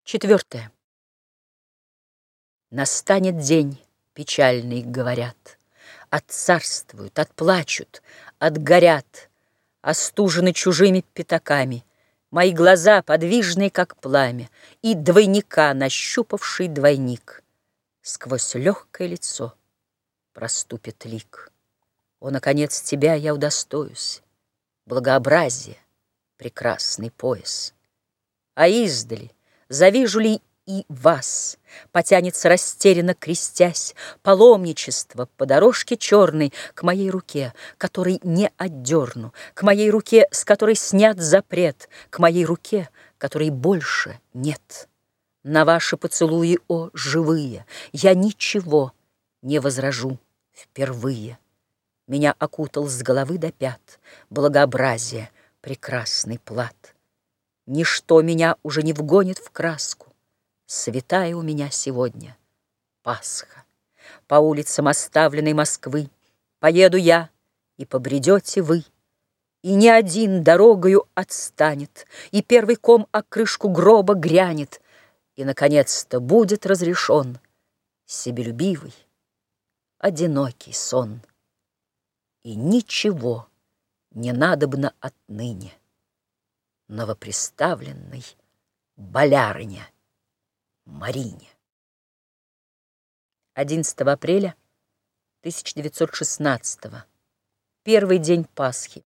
4. Настанет день печальный, говорят, отцарствуют, отплачут, отгорят, остужены чужими пятаками мои глаза, подвижные, как пламя, и двойника, нащупавший двойник. Сквозь легкое лицо проступит лик. О, наконец, тебя я удостоюсь, благообразие, прекрасный пояс. А издали завижу ли и вас, потянется растерянно крестясь, паломничество по дорожке черной к моей руке, которой не отдерну, к моей руке, с которой снят запрет, к моей руке, которой больше нет. На ваши поцелуи, о, живые, я ничего не возражу впервые. Меня окутал с головы до пят благообразие, прекрасный плат. Ничто меня уже не вгонит в краску. Святая у меня сегодня Пасха. По улицам оставленной Москвы поеду я, и побредете вы. И ни один дорогою отстанет, и первый ком о крышку гроба грянет, и, наконец-то, будет разрешен себелюбивый, одинокий сон. И ничего не надобно отныне новоприставленной болярыне Марине. 11 апреля 1916 первый день Пасхи.